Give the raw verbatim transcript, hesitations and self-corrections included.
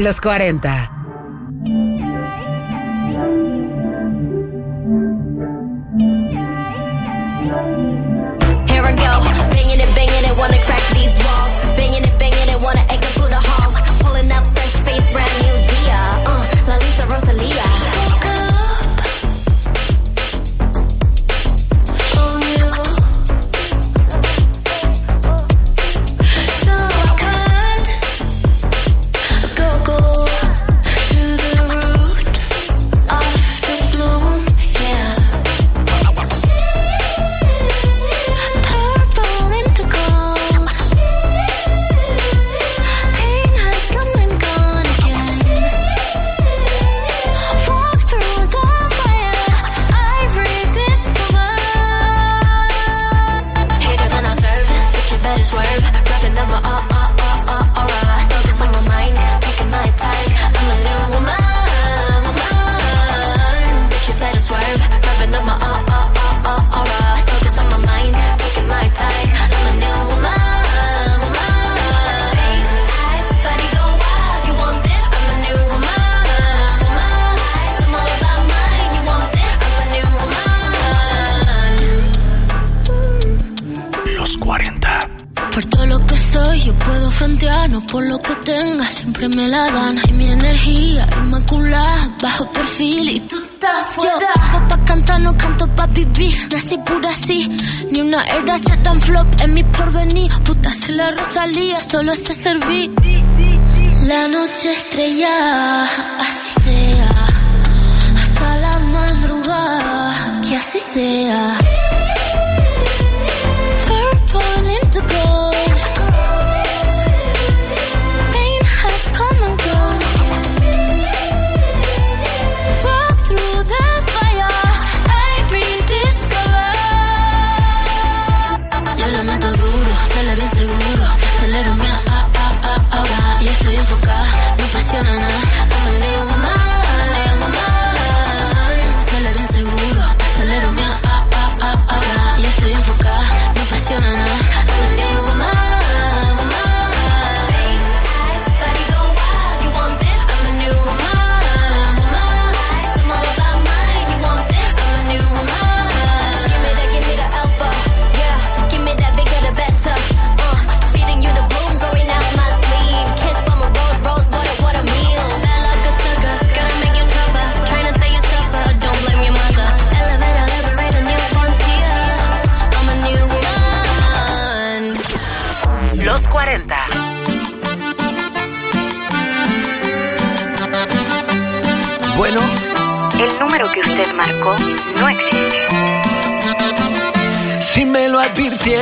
Los cuarenta. Here I go, banging it, banging it, wanna crack these walls. Banging it, banging it, wanna echo through the halls. Pulling up fresh face, brand new Dia. Uh, La Lisa Rosalia. No por lo que tenga, siempre me la dan. Y mi energía inmaculada, bajo perfil y tú estás fuera. Yo, pa' cantar, no canto pa' vivir. Nací pura así, ni una era ser tan flop en mi porvenir. Puta, si la Rosalía, solo sé servir. La noche estrella, así sea. Hasta la madrugada, que así sea. Purple into gold. Seguro, acelero mi ah, ah, ah, ahora. Y estoy enfocada, no presiona nada. I'm a new woman, new woman. Sale bien seguro, acelero mi ah, ah, ah, ahora. Y estoy enfocada, no presiona nada. I'm a new woman, woman. Face eyes, body go wild. You want this? I'm a new woman, woman. I'm all about mine. You want this? I'm a new woman. Give me that, give me the alpha, yeah. Give me that bigger, the better. You the bloom growing out my sleeve. Kiss from a rose, rose, what a, what a meal. Bad like a sucker, gonna make you tougher. Trying to say you suffer, don't blame your mother. Elevate, elaborate a new frontier. I'm a new woman. Los cuarenta. Bueno, el número que usted marcó no existe. Si me lo advirtiera